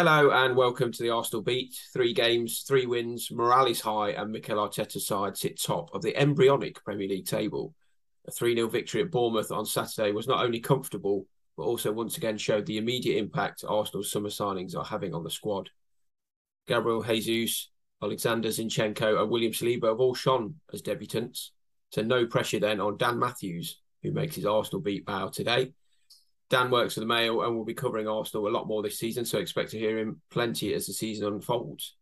Hello and welcome to the Arsenal Beat. 3 games, 3 wins, morale is high and Mikel Arteta's side sit top of the embryonic Premier League table. A 3-0 victory at Bournemouth on Saturday was not only comfortable, but also once again showed the immediate impact Arsenal's summer signings are having on the squad. Gabriel Jesus, Alexander Zinchenko and William Saliba have all shone as debutants. So no pressure then on Dan Matthews, who makes his Arsenal Beat bow today. Dan works for the Mail and will be covering Arsenal a lot more this season, so expect to hear him plenty as the season unfolds.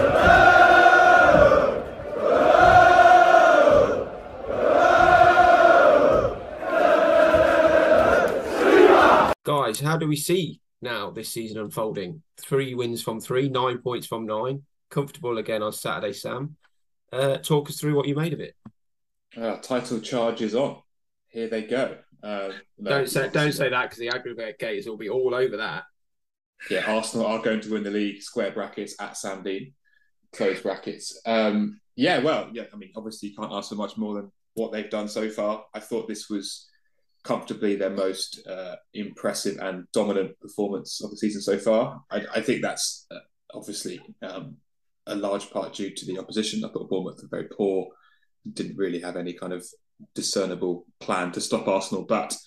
Guys, how do we see now this season unfolding? 3 wins from 3, 9 points from 9. Comfortable again on Saturday, Sam. Talk us through what you made of it. Title charge is on. Here they go. Don't say that because the aggregators will be all over that. Yeah, Arsenal are going to win the league. Square brackets at Sam Dean, close brackets. I mean, obviously you can't ask for much more than what they've done so far. I thought this was comfortably their most impressive and dominant performance of the season so far. I think that's obviously a large part due to the opposition. I thought Bournemouth were very poor, didn't really have any kind of discernible plan to stop Arsenal, but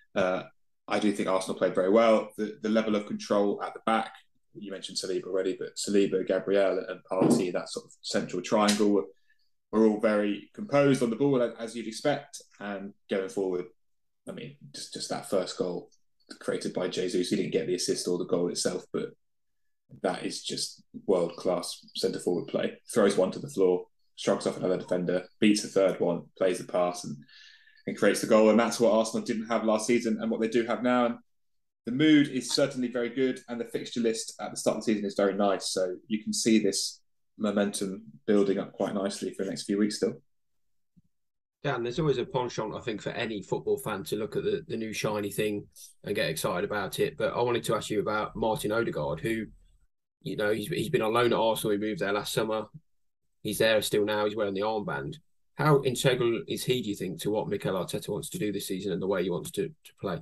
I do think Arsenal played very well. The level of control at the back, you mentioned Saliba already, but Saliba, Gabriel and Partey, that sort of central triangle were all very composed on the ball as you'd expect. And going forward, I mean, just that first goal created by Jesus, he didn't get the assist or the goal itself, but that is just world-class centre-forward play. Throws one to the floor, shrugs off another defender, beats the third one, plays the pass and creates the goal. And that's what Arsenal didn't have last season and what they do have now. And the mood is certainly very good and the fixture list at the start of the season is very nice. So you can see this momentum building up quite nicely for the next few weeks still. Yeah, and there's always a penchant, I think, for any football fan to look at the new shiny thing and get excited about it. But I wanted to ask you about Martin Odegaard, who, you know, he's been on loan at Arsenal. He moved there last summer. He's there still now. He's wearing the armband. How integral is he, do you think, to what Mikel Arteta wants to do this season and the way he wants to play?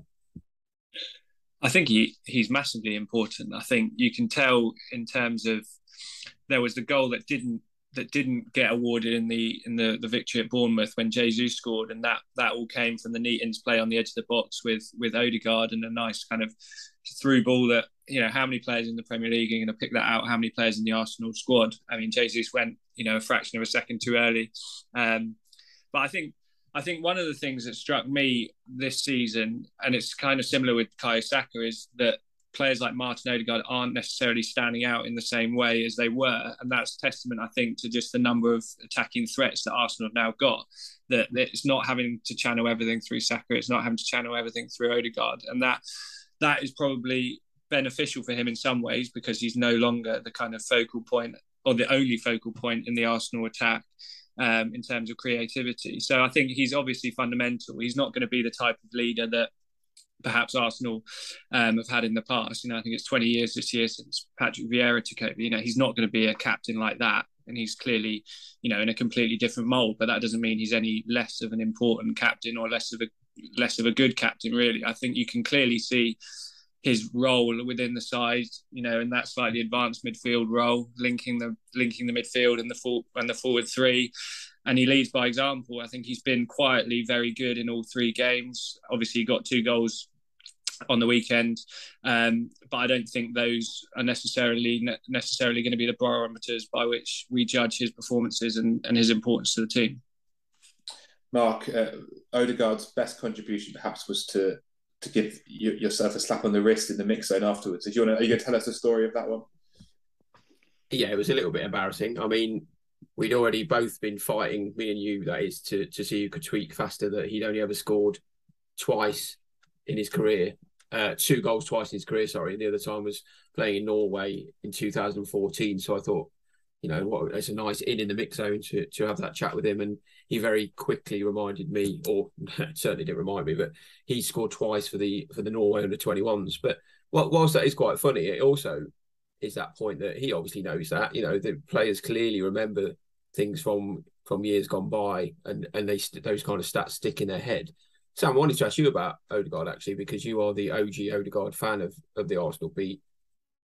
I think he's massively important. I think you can tell in terms of there was the goal that didn't get awarded in the victory at Bournemouth when Jesus scored, and that all came from the neat play on the edge of the box with Odegaard and a nice kind of through ball that, you know, how many players in the Premier League are going to pick that out? How many players in the Arsenal squad? I mean, Jesus went, you know, a fraction of a second too early. But I think one of the things that struck me this season, and it's kind of similar with Bukayo Saka, is that players like Martin Odegaard aren't necessarily standing out in the same way as they were. And that's testament, I think, to just the number of attacking threats that Arsenal have now got. That it's not having to channel everything through Saka. It's not having to channel everything through Odegaard. And that is probably beneficial for him in some ways because he's no longer the kind of focal point or the only focal point in the Arsenal attack in terms of creativity. So I think he's obviously fundamental. He's not going to be the type of leader that perhaps Arsenal have had in the past. You know, I think it's 20 years this year since Patrick Vieira took over. You know, he's not going to be a captain like that. And he's clearly, you know, in a completely different mould, but that doesn't mean he's any less of an important captain or less of a good captain, really. I think you can clearly see his role within the side, you know, in that slightly advanced midfield role, linking the midfield and the forward three. And he leads by example. I think he's been quietly very good in all 3 games. Obviously, he got 2 goals on the weekend, but I don't think those are necessarily going to be the barometers by which we judge his performances and his importance to the team. Mark, Odegaard's best contribution perhaps was to give yourself a slap on the wrist in the mix zone afterwards. Are you going to tell us the story of that one? Yeah, it was a little bit embarrassing. I mean, we'd already both been fighting, me and you, that is, to see who could tweak faster, that he'd only ever scored twice in his career. 2 goals twice in his career, sorry. The other time was playing in Norway in 2014. So I thought, you know, it's a nice in the mix zone to have that chat with him. And he very quickly reminded me, or certainly didn't remind me, but he scored twice for the Norway under-21s. But whilst that is quite funny, it also is that point that he obviously knows that, you know, the players clearly remember things from years gone by, and those kind of stats stick in their head. Sam, I wanted to ask you about Odegaard, actually, because you are the OG Odegaard fan of the Arsenal Beat.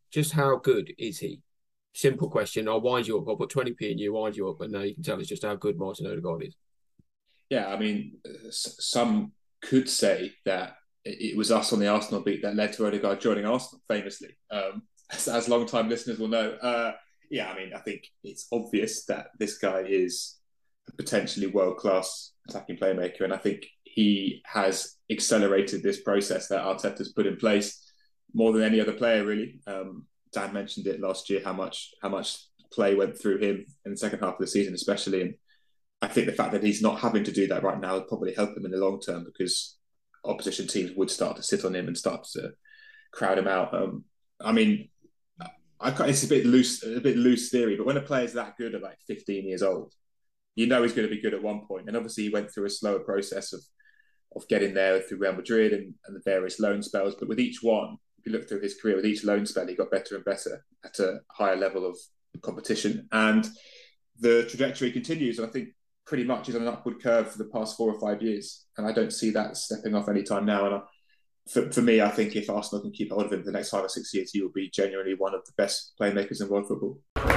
just how good is he? Simple question. I'll wind you up. I'll put 20p in you, wind you up, and now you can tell us just how good Martin Odegaard is. Yeah, I mean, some could say that it was us on the Arsenal beat that led to Odegaard joining Arsenal, famously. As long-time listeners will know. Yeah, I mean, I think it's obvious that this guy is a potentially world-class attacking playmaker, and I think he has accelerated this process that Arteta's put in place more than any other player, really. Dan mentioned it last year, how much play went through him in the second half of the season, especially. And I think the fact that he's not having to do that right now would probably help him in the long term, because opposition teams would start to sit on him and start to crowd him out. I mean, it's a bit loose theory, but when a player's that good at like 15 years old, you know he's going to be good at one point. And obviously, he went through a slower process of getting there through Real Madrid and the various loan spells. But with each one, if you look through his career, with each loan spell, he got better and better at a higher level of competition. And the trajectory continues. And I think pretty much he's on an upward curve for the past 4 or 5 years. And I don't see that stepping off anytime now. And for me, I think if Arsenal can keep hold of him for the next 5 or 6 years, he will be genuinely one of the best playmakers in world football.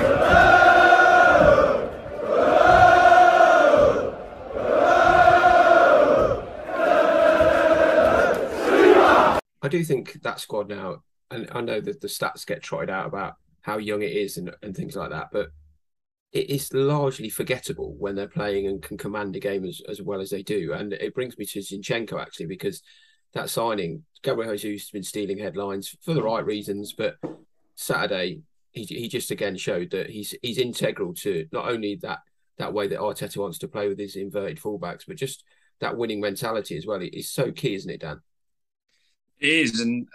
I do think that squad now, and I know that the stats get trotted out about how young it is and things like that, but it is largely forgettable when they're playing and can command a game as well as they do. And it brings me to Zinchenko, actually, because that signing, Gabriel Jesus has been stealing headlines for the right reasons, but Saturday, he just again showed that he's integral to not only that way that Arteta wants to play with his inverted fullbacks, but just that winning mentality as well. It's so key, isn't it, Dan? It is, and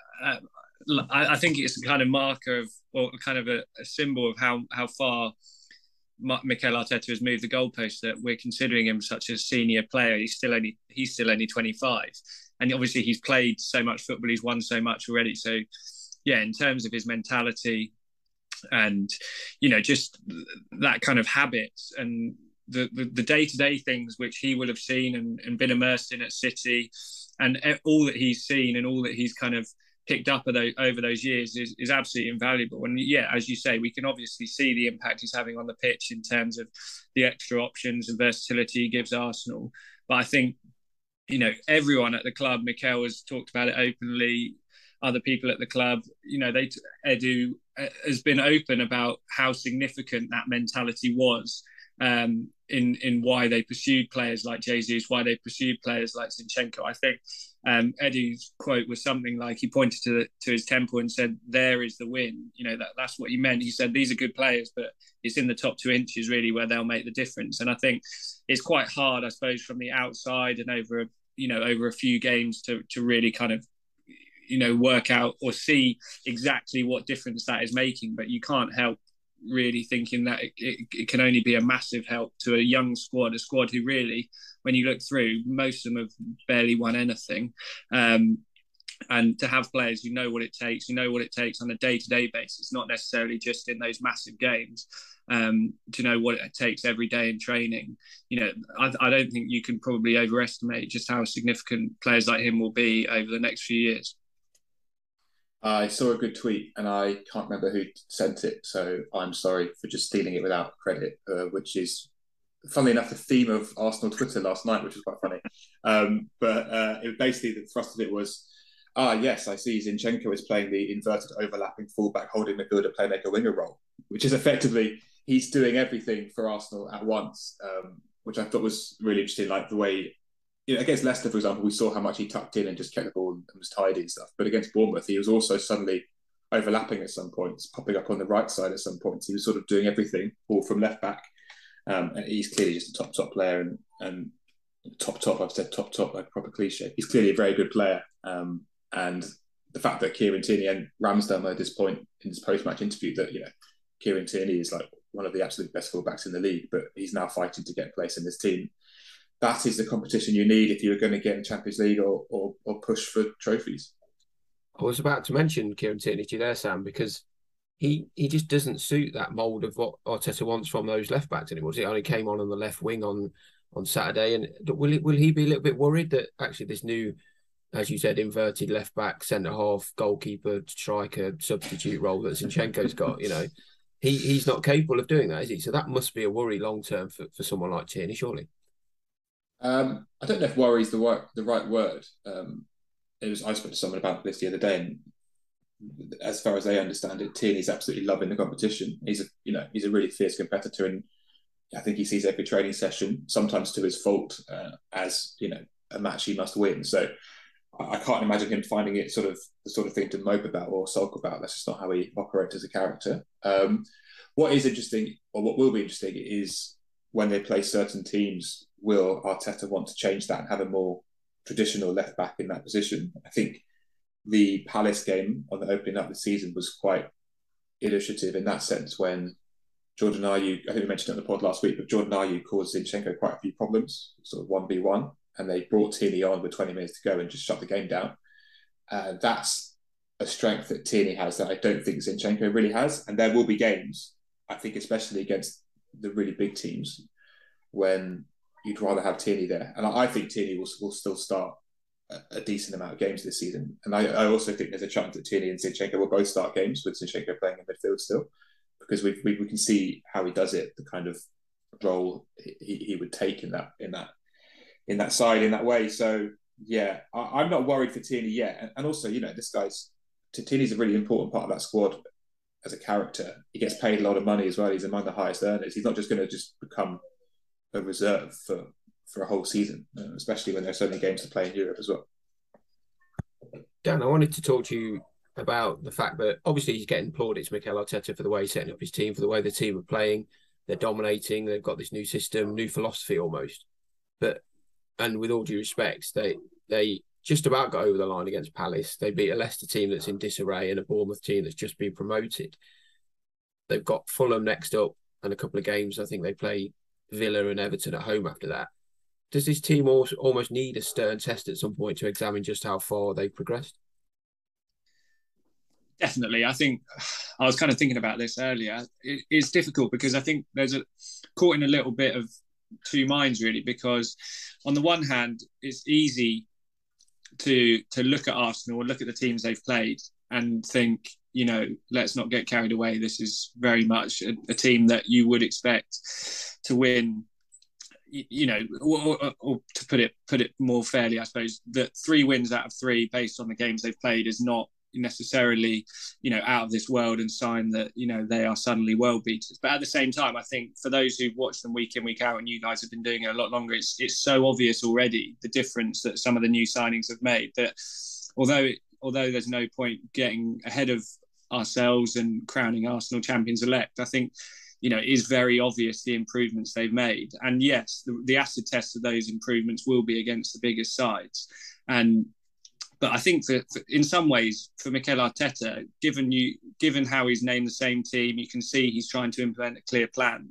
I think it's a kind of marker of, or kind of a symbol of how far Mikel Arteta has moved the goalpost, that we're considering him such a senior player. He's still only 25, and obviously he's played so much football, he's won so much already. So yeah, in terms of his mentality and just that kind of habits and the day-to-day things which he will have seen and been immersed in at City, and all that he's seen and all that he's kind of picked up over those years is absolutely invaluable. And yeah, as you say, we can obviously see the impact he's having on the pitch in terms of the extra options and versatility he gives Arsenal. But I think, everyone at the club, Mikel has talked about it openly, other people at the club, Edu has been open about how significant that mentality was in why they pursued players like Jesus, why they pursued players like Zinchenko. I think Edu's quote was something like, he pointed to his temple and said, "There is the win." That's what he meant. He said these are good players, but it's in the top 2 inches really where they'll make the difference. And I think it's quite hard, I suppose, from the outside and over a few games to really kind of work out or see exactly what difference that is making. But you can't help really thinking that it can only be a massive help to a young squad, a squad who really, when you look through, most of them have barely won anything. And to have players who know what it takes on a day-to-day basis, not necessarily just in those massive games, to know what it takes every day in training. I don't think you can probably overestimate just how significant players like him will be over the next few years. I saw a good tweet and I can't remember who sent it, so I'm sorry for just stealing it without credit, which is, funnily enough, the theme of Arsenal Twitter last night, which was quite funny. But it basically, the thrust of it was, yes, I see Zinchenko is playing the inverted overlapping fullback holding midfielder playmaker winger role, which is effectively, he's doing everything for Arsenal at once, which I thought was really interesting, like the way, against Leicester, for example, we saw how much he tucked in and just kept the ball and was tidy and stuff. But against Bournemouth, he was also suddenly overlapping at some points, popping up on the right side at some points. He was sort of doing everything, all from left back. And he's clearly just a top player, and top. I've said top like a proper cliche. He's clearly a very good player. And the fact that Kieran Tierney and Ramsdale made this point in his post-match interview that Kieran Tierney is like one of the absolute best fullbacks in the league, but he's now fighting to get a place in this team. That is the competition you need if you're going to get in the Champions League or push for trophies. I was about to mention Kieran Tierney to you there, Sam, because he just doesn't suit that mould of what Arteta wants from those left backs anymore. He only came on the left wing on Saturday, and will he be a little bit worried that actually this new as you said, inverted left back, centre half, goalkeeper, striker, substitute role that Zinchenko's got. He's not capable of doing that, is he? So that must be a worry long term for someone like Tierney, surely. I don't know if worry is the right word. I spoke to someone about this the other day, and as far as they understand it, Tierney's absolutely loving the competition. He's a really fierce competitor, and I think he sees every training session, sometimes to his fault, as a match he must win. So I can't imagine him finding it the sort of thing to mope about or sulk about. That's just not how he operates as a character. What is interesting, or what will be interesting, is when they play certain teams, will Arteta want to change that and have a more traditional left back in that position? I think the Palace game on the opening up of the season was quite illustrative in that sense, when Jordan Ayew, I think we mentioned it on the pod last week, but Jordan Ayew caused Zinchenko quite a few problems, sort of 1v1, and they brought Tierney on with 20 minutes to go and just shut the game down. That's a strength that Tierney has that I don't think Zinchenko really has. And there will be games, I think, especially against the really big teams, when you'd rather have Tierney there. And I think Tierney will still start a decent amount of games this season. And I also think there's a chance that Tierney and Zinchenko will both start games, with Zinchenko playing in midfield still, because we can see how he does it, the kind of role he would take in that side in that way. So yeah, I'm not worried for Tierney yet. And also, Tierney's a really important part of that squad as a character. He gets paid a lot of money as well. He's among the highest earners. He's not just going to just become a reserve for a whole season, especially when there's so many games to play in Europe as well. Dan, I wanted to talk to you about the fact that obviously he's getting plaudits, Mikel Arteta, for the way he's setting up his team, for the way the team are playing. They're dominating. They've got this new system, new philosophy almost. And with all due respect, they just about got over the line against Palace. They beat a Leicester team that's in disarray and a Bournemouth team that's just been promoted. They've got Fulham next up and a couple of games. I think they play Villa and Everton at home after that. Does this team almost need a stern test at some point to examine just how far they've progressed? Definitely. I think I was kind of thinking about this earlier. It's difficult because I think there's caught in a little bit of two minds, really, because on the one hand, it's easy to look at Arsenal or look at the teams they've played and think, let's not get carried away. This is very much a team that you would expect to win, or to put it more fairly, I suppose, that 3 wins out of 3 based on the games they've played is not necessarily out of this world and sign that they are suddenly world beaters. But at the same time, I think for those who've watched them week in, week out, and you guys have been doing it a lot longer, it's so obvious already the difference that some of the new signings have made, that although there's no point getting ahead of ourselves and crowning Arsenal champions elect, I think it is very obvious the improvements they've made. And yes, the acid test of those improvements will be against the biggest sides. But I think that in some ways, for Mikel Arteta, given how he's named the same team, you can see he's trying to implement a clear plan.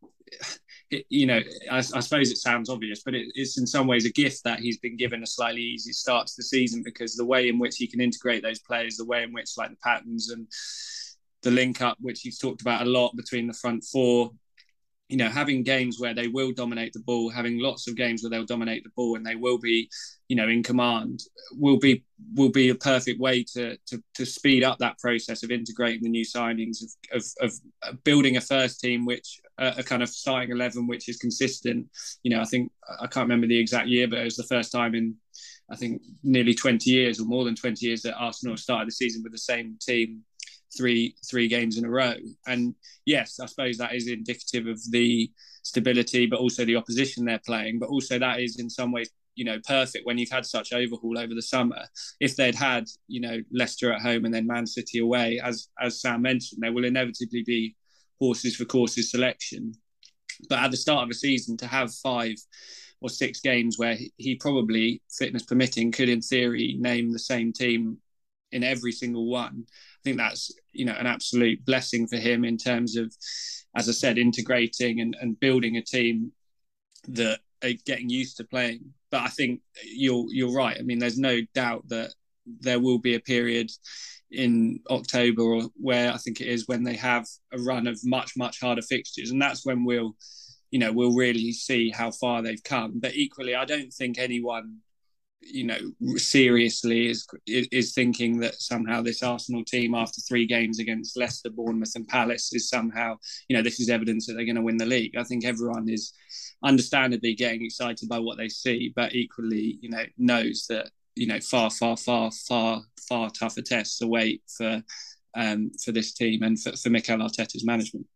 I suppose it sounds obvious, but it's in some ways a gift that he's been given a slightly easy start to the season, because the way in which he can integrate those players, the way in which, like, the patterns and the link up, which he's talked about a lot between the front four, having games where they will dominate the ball, having lots of games where they'll dominate the ball and they will be, in command, will be a perfect way to speed up that process of integrating the new signings, of building a first team, which a kind of starting 11 which is consistent. I think, I can't remember the exact year, but it was the first time in, I think, nearly 20 years or more than 20 years that Arsenal started the season with the same team three games in a row. And yes, I suppose that is indicative of the stability, but also the opposition they're playing. But also that is in some ways, perfect when you've had such overhaul over the summer. If they'd had, Leicester at home and then Man City away, as Sam mentioned, there will inevitably be horses for courses selection. But at the start of a season, to have 5 or 6 games where he probably, fitness permitting, could in theory name the same team in every single one, I think that's an absolute blessing for him in terms of, as I said, integrating and building a team that are getting used to playing. But I think you're right. I mean, there's no doubt that there will be a period in October, or where I think it is, when they have a run of much harder fixtures, and that's when we'll really see how far they've come. But equally, I don't think anyone seriously is thinking that somehow this Arsenal team, after 3 games against Leicester, Bournemouth and Palace, is somehow, this is evidence that they're going to win the league. I think everyone is understandably getting excited by what they see, but equally, knows that, far tougher tests await for this team and for Mikel Arteta's management.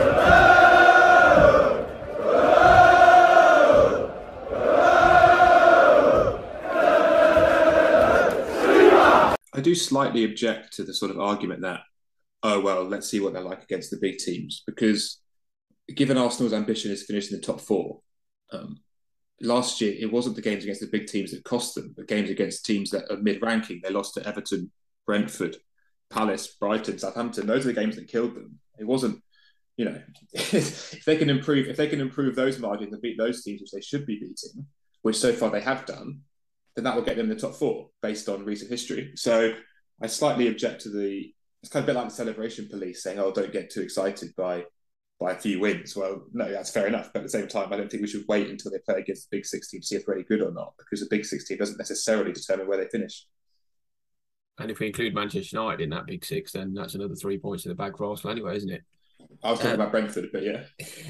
I do slightly object to the sort of argument that, oh, well, let's see what they're like against the big teams, because given Arsenal's ambition is to finish in the top 4, last year it wasn't the games against the big teams that cost them, but games against teams that are mid-ranking. They lost to Everton, Brentford, Palace, Brighton, Southampton. Those are the games that killed them. It wasn't, if they can improve those margins and beat those teams, which they should be beating, which so far they have done, then that will get them in the top 4 based on recent history. So I slightly object to it's kind of a bit like the celebration police saying, oh, don't get too excited by a few wins. Well, no, that's fair enough. But at the same time, I don't think we should wait until they play against the Big Six team to see if they're any good or not, because the Big Six team doesn't necessarily determine where they finish. And if we include Manchester United in that Big Six, then that's another 3 points in the bag for Arsenal anyway, isn't it? I was talking about Brentford, but yeah.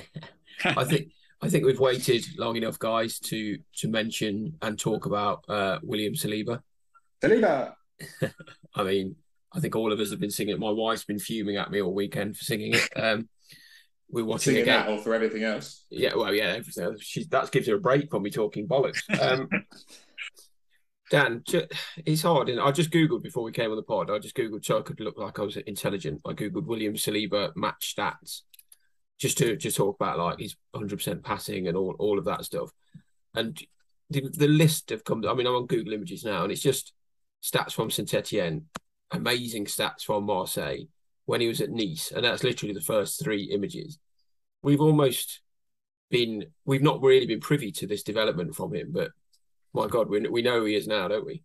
I think we've waited long enough, guys, to mention and talk about William Saliba. Saliba! I mean, I think all of us have been singing it. My wife's been fuming at me all weekend for singing it. We're watching singing again. That or for everything else? Yeah, well, yeah, everything else. That gives her a break from me talking bollocks. Dan, it's hard. I just Googled before we came on the pod. I just Googled so I could look like I was intelligent. I Googled William Saliba match stats just to talk about like his 100% passing and all of that stuff. And the list have come. I mean, I'm on Google Images now, and it's just stats from Saint-Etienne, amazing stats from Marseille when he was at Nice, and that's literally the first 3 images. We've not really been privy to this development from him, but my God, we know who he is now, don't we?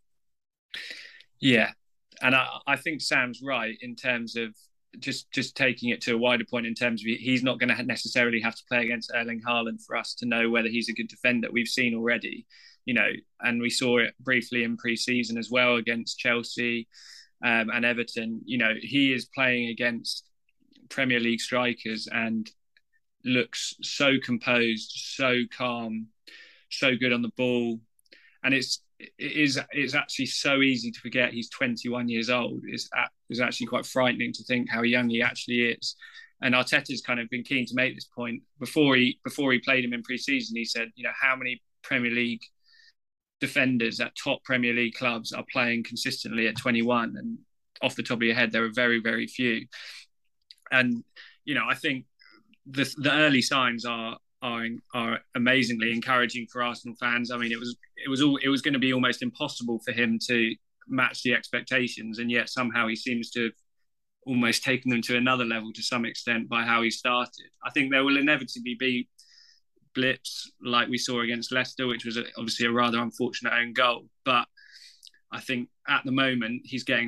Yeah, and I think Sam's right in terms of just taking it to a wider point in terms of he's not going to necessarily have to play against Erling Haaland for us to know whether he's a good defender. We've seen already, and we saw it briefly in pre-season as well against Chelsea and Everton. He is playing against Premier League strikers and looks so composed, so calm, so good on the ball. And it's actually so easy to forget he's 21 years old. It's actually quite frightening to think how young he actually is. And Arteta's kind of been keen to make this point before he played him in pre-season. He said, how many Premier League defenders at top Premier League clubs are playing consistently at 21? And off the top of your head, there are very, very few. And I think the early signs are amazingly encouraging for Arsenal fans. I mean, it was going to be almost impossible for him to match the expectations, and yet somehow he seems to have almost taken them to another level to some extent by how he started. I think there will inevitably be blips like we saw against Leicester, which was obviously a rather unfortunate own goal. But I think at the moment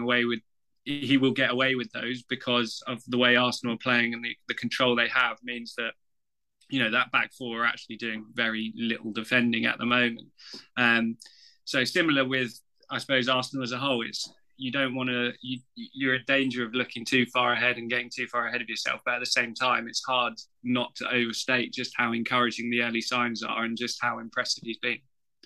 he will get away with those because of the way Arsenal are playing, and the control they have means that that back 4 are actually doing very little defending at the moment. So similar with, I suppose, Arsenal as a whole, you're in danger of looking too far ahead and getting too far ahead of yourself. But at the same time, it's hard not to overstate just how encouraging the early signs are and just how impressive he's been.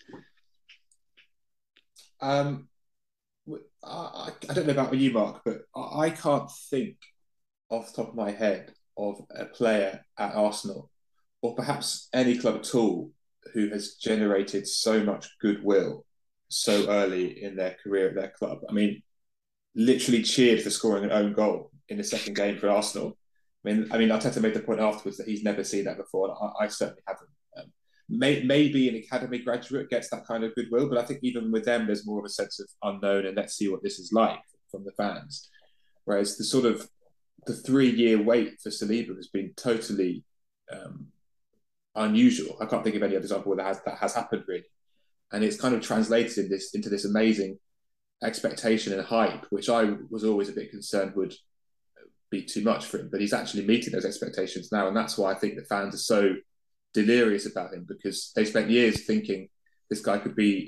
I don't know about you, Mark, but I can't think off the top of my head of a player at Arsenal, or perhaps any club at all, who has generated so much goodwill so early in their career at their club. I mean, literally cheered for scoring an own goal in the second game for Arsenal. I mean, Arteta made the point afterwards that he's never seen that before, and I certainly haven't. Maybe an academy graduate gets that kind of goodwill, but I think even with them, there's more of a sense of unknown and let's see what this is like from the fans. Whereas the 3-year wait for Saliba has been totally unusual. I can't think of any other example where that has happened really, and it's kind of translated into this amazing expectation and hype, which I was always a bit concerned would be too much for him. But he's actually meeting those expectations now, and that's why I think the fans are so delirious about him, because they spent years thinking this guy could be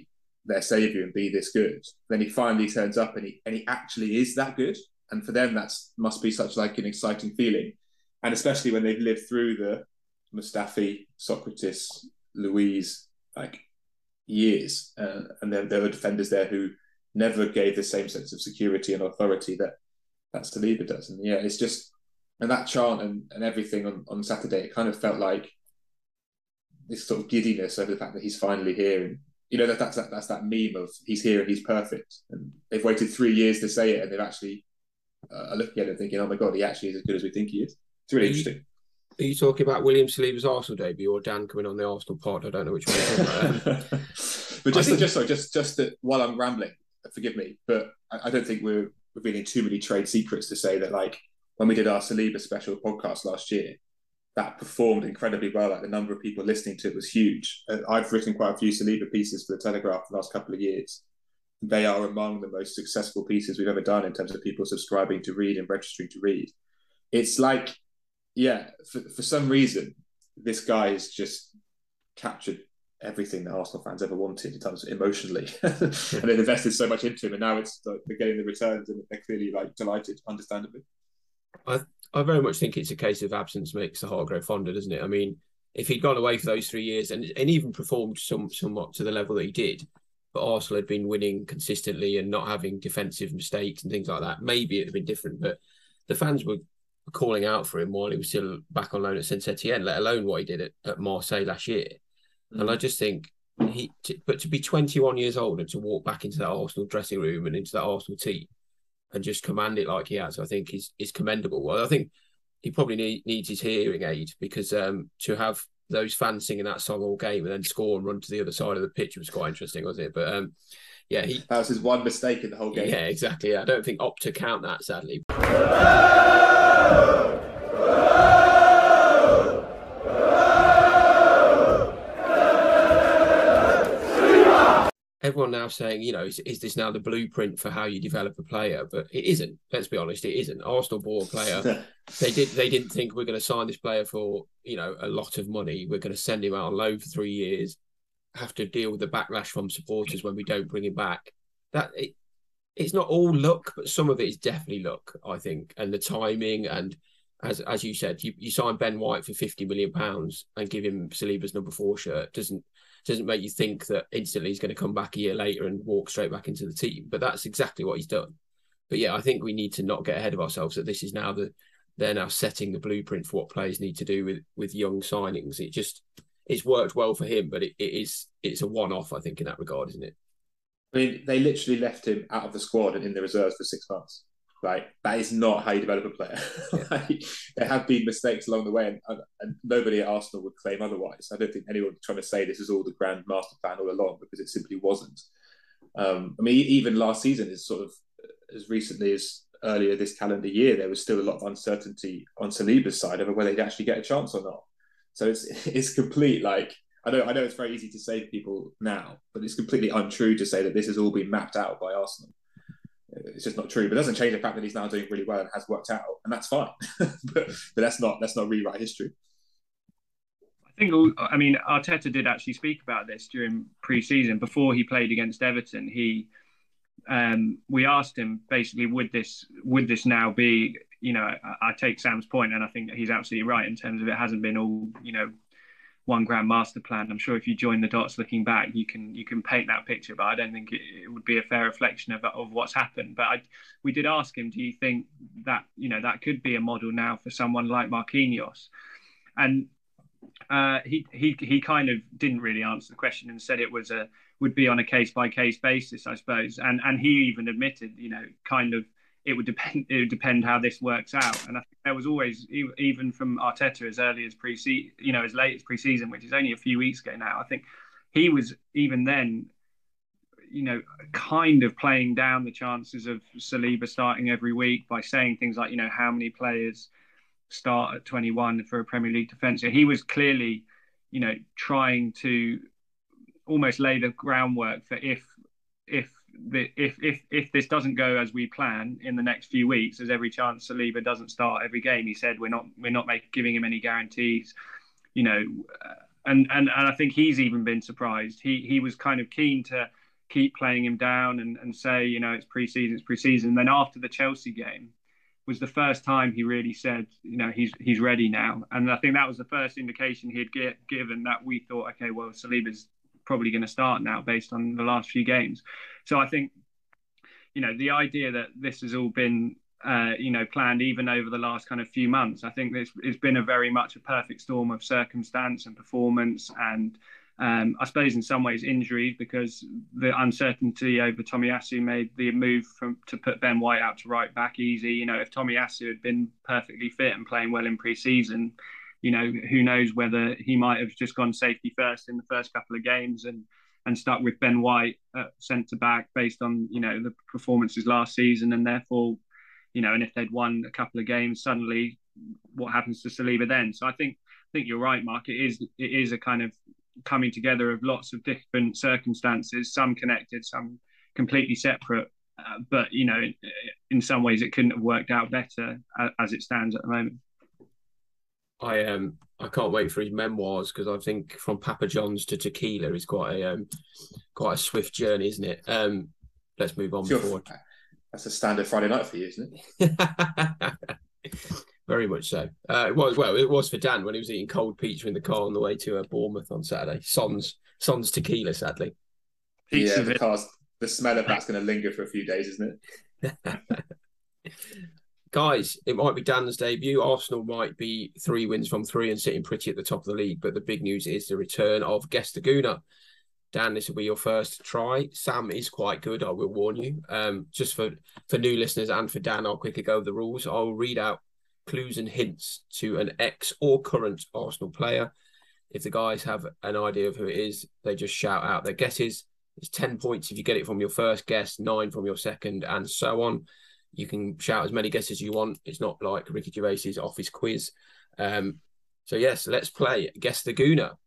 their saviour and be this good. Then he finally turns up and he actually is that good. And for them, must be such like an exciting feeling. And especially when they've lived through the Mustafi, Socrates, Luiz, like years. And there were defenders there who never gave the same sense of security and authority that Saliba does. And yeah, it's just, and that chant and everything on Saturday, it kind of felt like this sort of giddiness over the fact that he's finally here. And, you know, that's that meme of he's here and he's perfect. And they've waited 3 years to say it, and they've actually looking at it thinking, oh my God, he actually is as good as we think he is. It's really interesting. Are you talking about William Saliba's Arsenal debut or Dan coming on the Arsenal pod? I don't know which one you're talking about. But just that while I'm rambling, forgive me, but I don't think we're revealing too many trade secrets to say that, like, when we did our Saliba special podcast last year, that performed incredibly well. Like, the number of people listening to it was huge. I've written quite a few Saliba pieces for the Telegraph the last couple of years. They are among the most successful pieces we've ever done in terms of people subscribing to read and registering to read. It's like, yeah, for some reason, this guy has just captured everything that Arsenal fans ever wanted in terms of emotionally. And they've invested so much into him, and now it's like they're getting the returns, and they're clearly like delighted, understandably. I very much think it's a case of absence makes the heart grow fonder, doesn't it? I mean, if he'd gone away for those 3 years and even performed somewhat to the level that he did, but Arsenal had been winning consistently and not having defensive mistakes and things like that, maybe it'd have been different. But the fans were calling out for him while he was still back on loan at Saint-Etienne, let alone what he did at Marseille last year. And I just think but to be 21 years old and to walk back into that Arsenal dressing room and into that Arsenal team and just command it like he has, I think is commendable. Well, I think he probably needs his hearing aid, because to have those fans singing that song all game and then score and run to the other side of the pitch was quite interesting, wasn't it? But yeah, that was his one mistake in the whole game. Yeah, exactly. Yeah, I don't think Opta count that, sadly. Everyone now saying, you know, is this now the blueprint for how you develop a player? But it isn't. Let's be honest, it isn't. Arsenal bought a player. They didn't think we're going to sign this player for, you know, a lot of money. We're going to send him out on loan for 3 years, have to deal with the backlash from supporters when we don't bring him back. It's not all luck, but some of it is definitely luck, I think, and the timing. And as you said, you sign Ben White for £50 million and give him Saliba's number 4 shirt doesn't make you think that instantly he's going to come back a year later and walk straight back into the team. But that's exactly what he's done. But yeah, I think we need to not get ahead of ourselves, that this is now they're now setting the blueprint for what players need to do with young signings. It's worked well for him, but it's a one-off, I think, in that regard, isn't it? I mean, they literally left him out of the squad and in the reserves for 6 months. Like, that is not how you develop a player. Like, there have been mistakes along the way, and nobody at Arsenal would claim otherwise. I don't think anyone was trying to say this is all the grand master plan all along, because it simply wasn't. I mean, even last season, is sort of as recently as earlier this calendar year, there was still a lot of uncertainty on Saliba's side over whether he'd actually get a chance or not. So it's complete, like, I know it's very easy to say to people now, but it's completely untrue to say that this has all been mapped out by Arsenal. It's just not true. But it doesn't change the fact that he's now doing really well and has worked out, and that's fine. but let's not rewrite history. I mean, Arteta did actually speak about this during pre-season before he played against Everton. We asked him basically, would this now be, you know, I take Sam's point, and I think he's absolutely right in terms of it hasn't been all, you know, one grand master plan. I'm sure if you join the dots looking back, you can paint that picture, but I don't think it would be a fair reflection of what's happened. But we did ask him, do you think that, you know, that could be a model now for someone like Marquinhos? And he kind of didn't really answer the question and said it would be on a case-by-case basis, I suppose. And he even admitted, you know, kind of it would depend how this works out. And I think there was always, even from Arteta as early as pre-season, you know, as late as pre-season, which is only a few weeks ago now, I think he was even then, you know, kind of playing down the chances of Saliba starting every week by saying things like, you know, how many players start at 21 for a Premier League defender. He was clearly, you know, trying to almost lay the groundwork for if this doesn't go as we plan in the next few weeks, there's every chance Saliba doesn't start every game. He said we're not giving him any guarantees, you know, and I think he's even been surprised. He was kind of keen to keep playing him down and say, it's pre-season. Then after the Chelsea game was the first time he really said, he's ready now. And I think that was the first indication he had given that we thought, okay, well, Saliba's probably going to start now based on the last few games. So I think, the idea that this has all been, planned even over the last kind of few months, I think it's been a very much a perfect storm of circumstance and performance and, I suppose in some ways injuries, because the uncertainty over Tomiyasu made the move to put Ben White out to right back easy. If Tomiyasu had been perfectly fit and playing well in pre-season, who knows whether he might have just gone safety first in the first couple of games and stuck with Ben White at centre back based on the performances last season, and therefore and if they'd won a couple of games, suddenly what happens to Saliba then? So I think you're right, Mark. It is a kind of coming together of lots of different circumstances, some connected, some completely separate. But in some ways, it couldn't have worked out better as it stands at the moment. I can't wait for his memoirs, because I think from Papa John's to Tequila is quite a swift journey, isn't it? Let's move on forward. That's a standard Friday night for you, isn't it? Very much so. It was for Dan when he was eating cold pizza in the car on the way to Bournemouth on Saturday. Son's tequila, sadly. The smell of that's going to linger for a few days, isn't it? Guys, it might be Dan's debut. Arsenal might be 3 wins from 3 and sitting pretty at the top of the league, but the big news is the return of Gestaguna. Dan, this will be your first try. Sam is quite good, I will warn you. Just for new listeners and for Dan, I'll quickly go over the rules. I'll read out clues and hints to an ex or current Arsenal player. If the guys have an idea of who it is, they just shout out their guesses. It's 10 points if you get it from your first guess, 9 from your second, and so on. You can shout as many guesses as you want. It's not like Ricky Gervais's office quiz. So yes, let's play Gestaguna.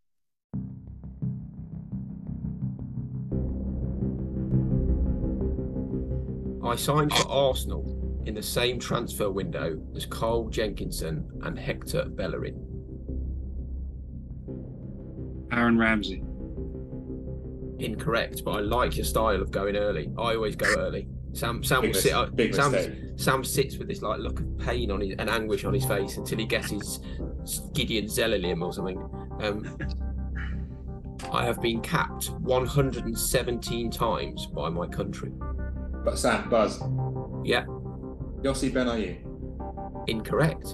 I signed for Arsenal in the same transfer window as Carl Jenkinson and Hector Bellerin. Aaron Ramsey. Incorrect, but I like your style of going early. I always go early. Sam will sit up. Sam sits with this look of pain on and anguish on his face until he guesses Gideon Zelalem or something. I have been capped 117 times by my country. But Sam, Buzz. Yeah. Yossi Benayoun. Incorrect.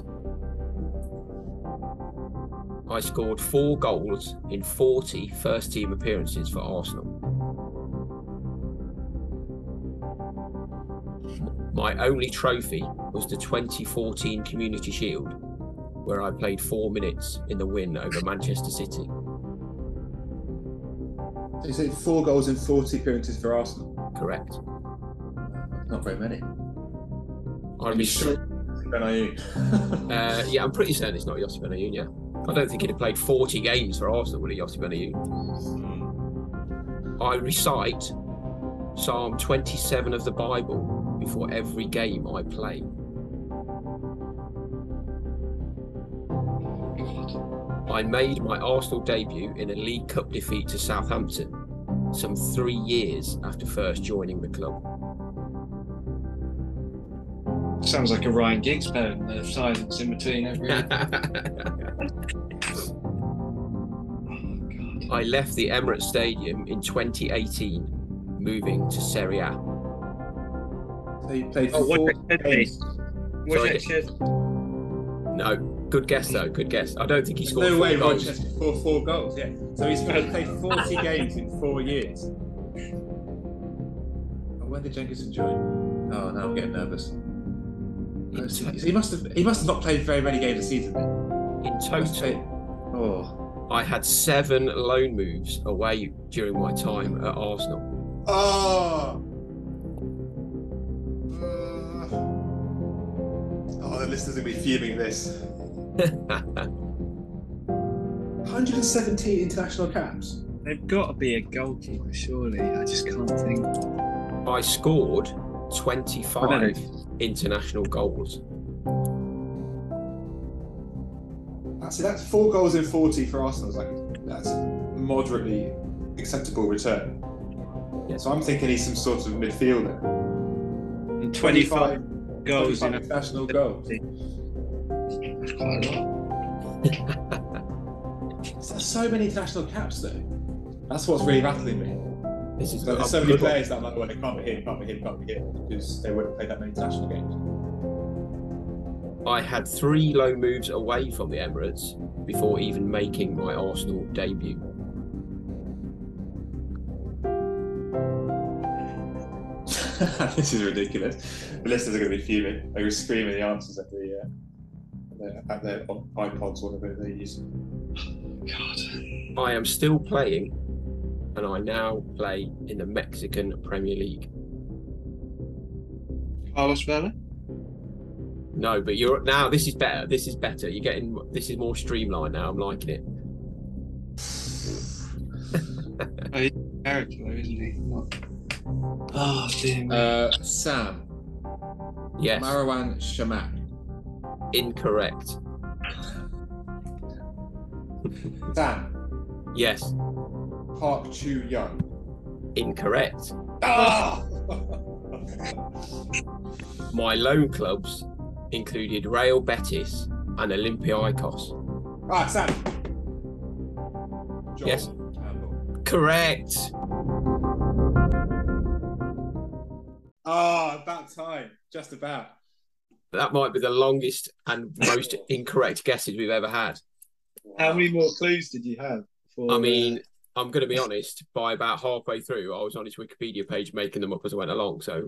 I scored 4 goals in 40 first-team appearances for Arsenal. My only trophy was the 2014 Community Shield, where I played 4 minutes in the win over Manchester City. You said 4 goals in 40 appearances for Arsenal? Correct. Not very many. I'd be sure. Benayoun. Yeah, I'm pretty certain it's not Yossi Benayoun, yeah. I don't think he'd have played 40 games for Arsenal, would he, Yossi Benayoun? I recite Psalm 27 of the Bible before every game I play. I made my Arsenal debut in a League Cup defeat to Southampton some 3 years after first joining the club. Sounds like a Ryan Giggs poem, the silence in between every... I left the Emirates Stadium in 2018, moving to Serie A. So you played 4 games. No, good guess though, good guess. I don't think he scored 4 goals. Rochester scored 4 goals, yeah. So he's played 40 games in 4 years. And when did Jenkinson join? Oh, now I'm getting nervous. So he must have not played very many games a season then. In total, I had 7 loan moves away during my time at Arsenal. The listeners will be fuming this. 117 international caps. They've got to be a goalkeeper, surely. I just can't think. I scored 25 international goals. That's 4 goals in 40 for Arsenal. That's a moderately acceptable return. Yeah. So I'm thinking he's some sort of midfielder. And 25 goals 25 in international goals. That's quite a lot. There's so many international caps, though. That's what's really rattling me. This is There's so many players that I'm like, well, it can't be here, can't be here, can't be here, because they wouldn't play that many international games. I had 3 loan moves away from the Emirates before even making my Arsenal debut. This is ridiculous. The listeners are going to be fuming. They're screaming the answers at their iPods, whatever they use. God. I am still playing, and I now play in the Mexican Premier League. Carlos Vela? No, but you're now. This is better. This is better. You're getting. This is more streamlined now. I'm liking it. He's a character, though, isn't he? Oh, dear me. Sam. Yes. Marwan Shamak. Incorrect. Sam. Yes. Park Chu Young. Incorrect. Ah! My loan clubs included Real Betis and Olympiacos. Right, Sam. John Yes. Campbell. Correct. About time. Just about. That might be the longest and most incorrect guesses we've ever had. How many more clues did you have? I mean, I'm going to be honest. By about halfway through, I was on his Wikipedia page making them up as I went along. So,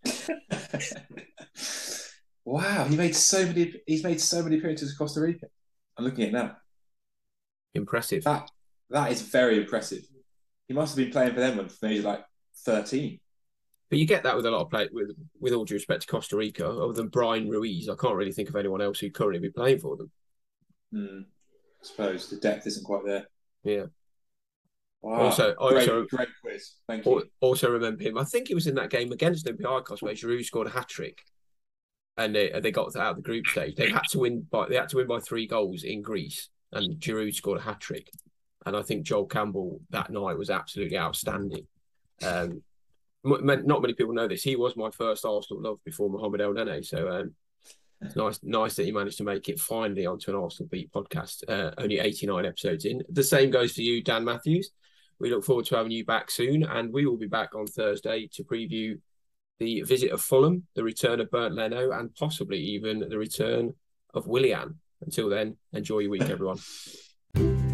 wow, he's made so many appearances in Costa Rica. I'm looking at it now. impressive. That is very impressive. He must have been playing for them when he was like 13. But you get that with a lot of players. With all due respect to Costa Rica, other than Brian Ruiz, I can't really think of anyone else who currently be playing for them. I suppose the depth isn't quite there. Yeah. Wow. Great quiz. Thank you. Also remember him. I think he was in that game against Olympiacos where Giroud scored a hat trick, and they got out of the group stage. They had to win by 3 goals in Greece, and Giroud scored a hat trick. And I think Joel Campbell that night was absolutely outstanding. Not many people know this. He was my first Arsenal love before Mohamed El Nene. So it's nice that he managed to make it finally onto an Arsenal Beat podcast. Only 89 episodes in. The same goes for you, Dan Matthews. We look forward to having you back soon, and we will be back on Thursday to preview the visit of Fulham, the return of Bernd Leno, and possibly even the return of Willian. Until then, enjoy your week, everyone.